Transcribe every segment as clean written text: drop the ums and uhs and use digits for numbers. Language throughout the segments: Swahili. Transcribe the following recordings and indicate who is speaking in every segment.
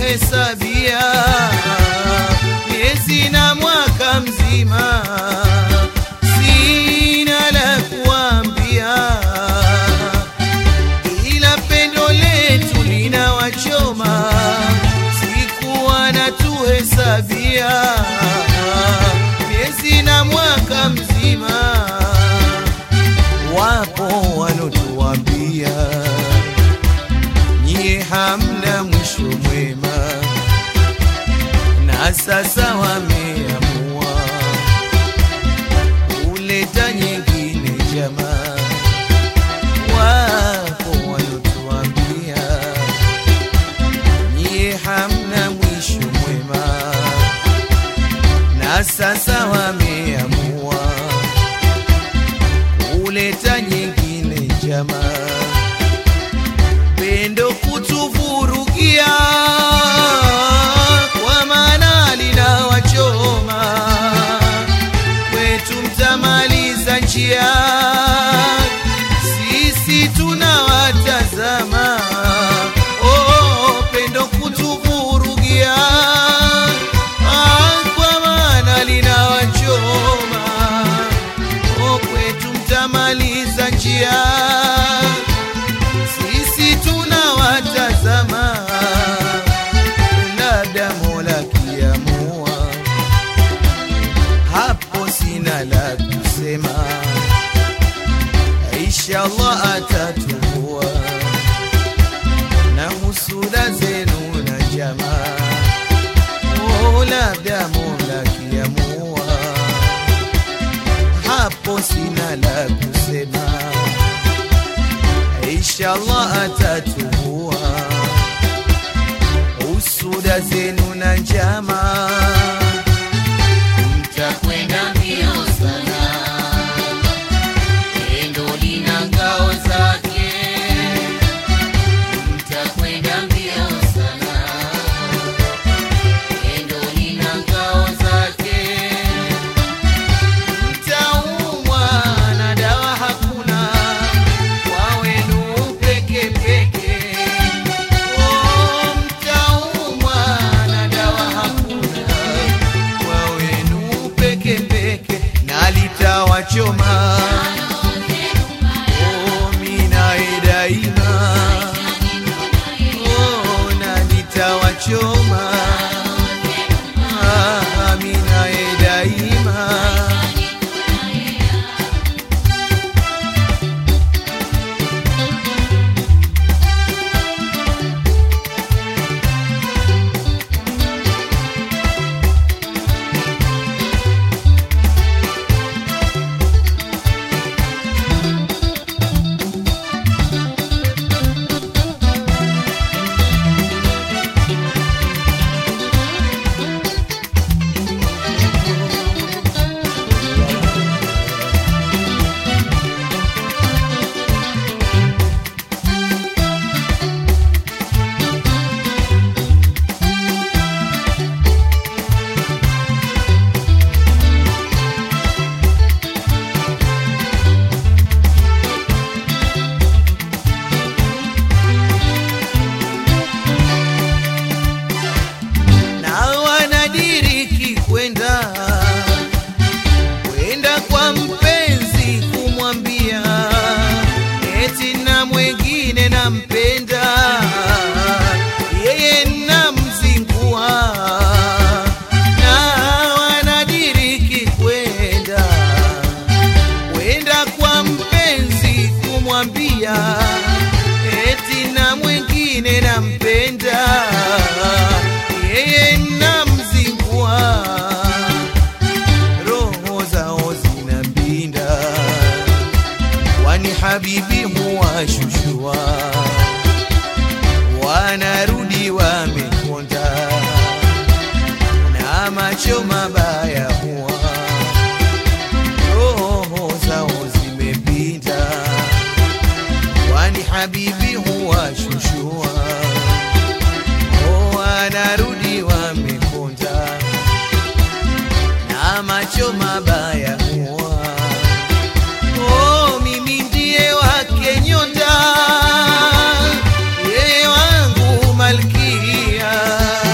Speaker 1: wanatuhesabia miezi na mwaka mzima, sina la kuambia, ila pendo letu linawachoma, siku wanatuhesabia miezi na mwaka mzima. Wapo wanotuambia nyie hamna mwisho mwema, na sasa wameamua kuleta nyingine jamaa. Wapo wanotuambia nyie hamna mwisho mwema, na sasa wameamua kuleta nyingine jamaa. Pendo kutuvurugia, kwa maana linawachoma, kwetu mtamaliza njia, sisi tunawatazama. Oh, pendo kutuvurugia, kwa maana linawachoma, oh, kwetu mtamaliza njia, sisi tunawatazama. Labda Mola kiamua, hapo sina la kusema, inshallah atatuua na husuda zenu na jamaa. Oh, labda Mola kiamua, hapo sina la kusema, inshallah atatuua usuda zenu na njama.
Speaker 2: Mtakwenda mbio sana, pendo lina ngao zake. Mtakwenda mbio sana, pendo lina ngao zake.
Speaker 1: Mtaumwa na dawa hakuna, kwa wenu peke peke. Oh, mtaumwa na dawa hakuna, kwa wenu peke peke, na litawachoma. Oh, minae daima, oh, na litawachoma. Minae daima. Kwenda kwa mpenzi kumwambia eti na mwengine nampenda, yeye namzingua, na wanadiriki kwenda kwa mpenzi kumwambia eti na mwengine nampenda, yeye namzingua. Roho zao zinapinda, kwani habibi huwashushua, wanarudi wamekonda, na macho mabaya huwa. Roho zao zimepinda, kwani habibi huwashushua, wanarudi wamekonda, na macho mabaya huwa. Oh, mimi ndiye wake nyota, yeye wangu malkia,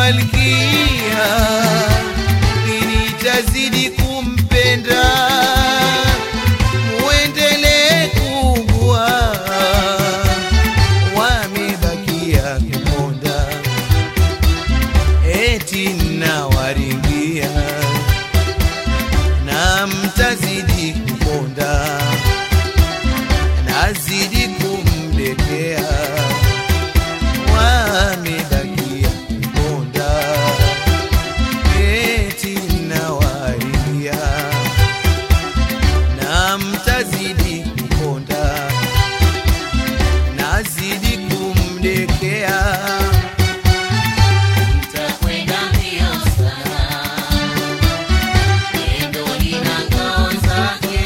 Speaker 1: malkia, nitazidi kumpenda, muendelee kuugua, wamebakia kuponda, eti nawaringia, na mtazidi kuponda, nazidi kumdekea, wamebakia kuponda, eti nawaringia, na mtazidi kuponda, nazidi kumdekea.
Speaker 2: Nitakwenda mbio sana, pendo lina ngao zake.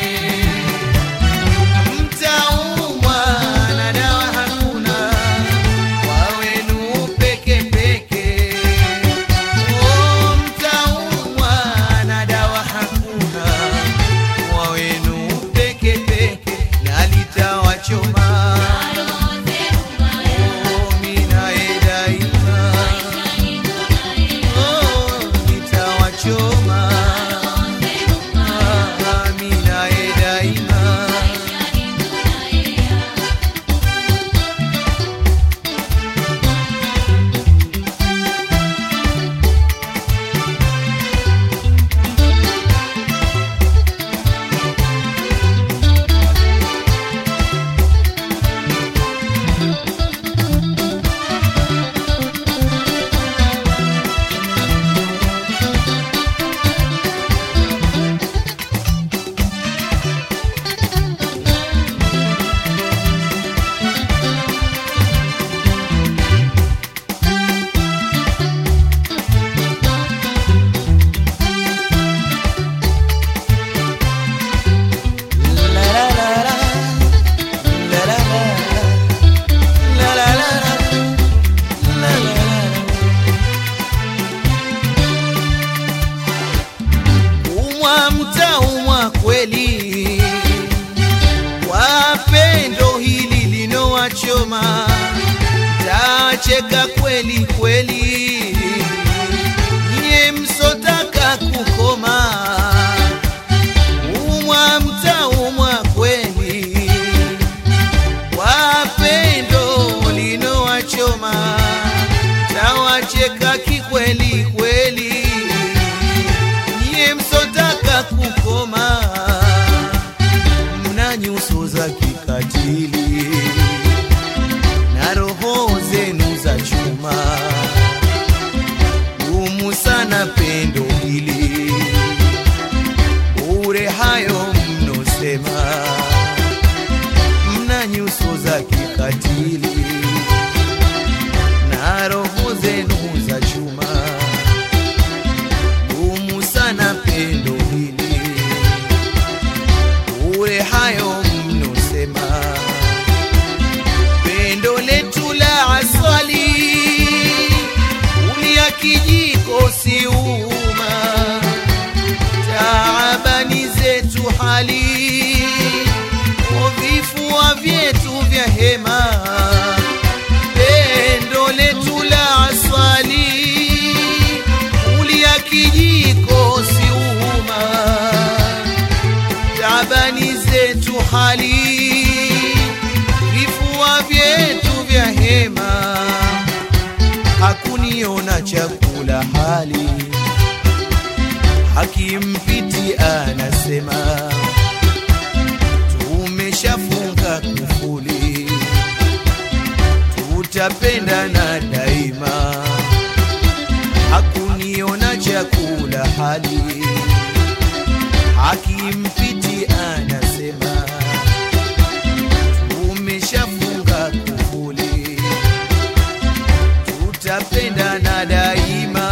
Speaker 1: Mtaumwa na dawa hakuna, wawenu peke peke. Oh, mtaumwa na dawa hakuna, wawenu peke peke, na litawachoma. Oh, minae daima. Oh, litawachoma. Ah, minae daima. Umwa mtaumwa kweli, kwa pendo hili linowachoma, tacheka kweli kweli, nye msotaka kukoma. Umwa mtaumwa kweli, kwa pendo linowachoma, tawacheka kikweli kweli, nye msotaka kukoma. Mna nyuso za kikatili na roho zenu za chuma, gumu sana pendo hili, bure hayo mnosema. Mna nyuso za kikatili na roho zenu za chuma, gumu sana pendo hili, bure hayo mnosema. Pendo letu la asali, ulia kijiko si uma, taabani zetu hali, vifua vyetu vya hema. Pendo letu la asali, ulia kijiko si uma, taabani zetu hali, vifua vyetu vya hema. Hakuniona chakula hali, hakimpiti anasema, tumeshafunga kufuli, tutapendana daima. Hakuniona chakula hali, hakimpiti anasema, tumeshafunga kufuli, tutapendana daima.